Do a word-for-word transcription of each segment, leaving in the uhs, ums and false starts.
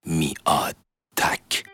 میاد تک.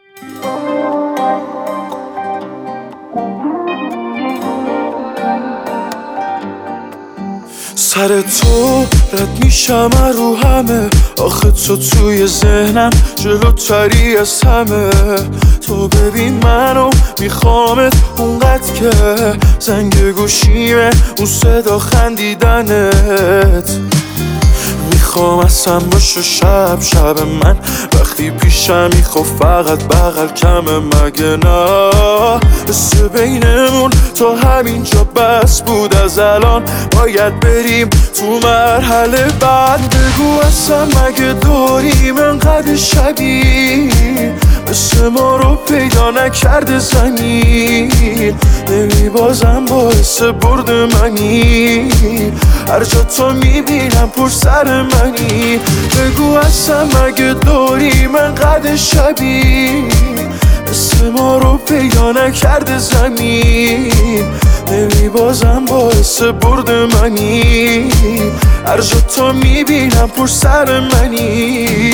سر تو رد میشم رو همه، آخه تو توی ذهنم جلوتری از همه. تو ببین منو میخوامت اونقدر که زنگ گوشیمه اون صدا خندیدنت. میخوام اصلا باشه شب شب من وقتی پیشم میخوا فقط بغل کمه مگه نه؟ حس بینمون تا همینجا بس بود، از الان باید بریم تو مرحله بعد. بگو اصلا مگه داریم انقدر شبیه مثل ما رو پیدا نکرده زمین؟ نمی بازم باعث برد منی، هر جا تو میبینم پر سر منی. بگو اصلا مگه داریم انقدر شبیه مثل ما رو پیدا نکرده زمین؟ نمی بازم باعث برد منی، هر جا تو میبینم پر سر منی.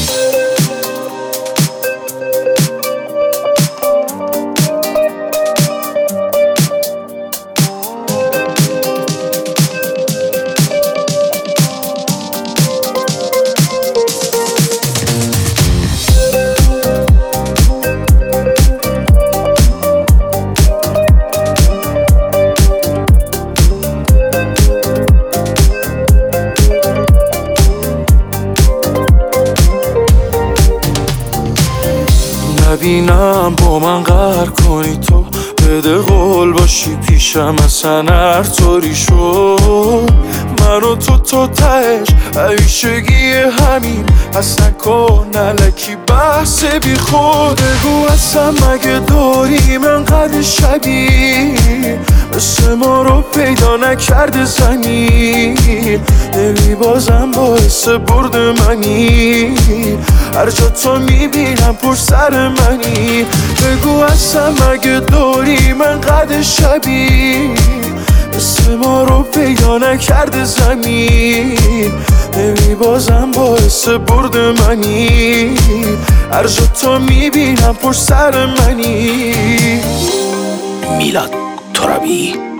نبینم با من قهر کنی تو، بده قول باشی پیشم اصلا هر طوری شد. من و تو تا تهش همیشگی همین، پس نکن الکی بحث بی خود. بگو اصلا مگه داریم انقدر شبیه مثل ما رو پیدا نکرده زمین؟ نمی بازم باعث برد منی، هر جا تو میبینم پر سر منی. بگو اصلا مگه داریم انقدر شبیه مثل ما رو پیدا نکرده زمین؟ نمی بازم باعث برد منی، هر جا تو میبینم پر سر منی. میلاد ترابی.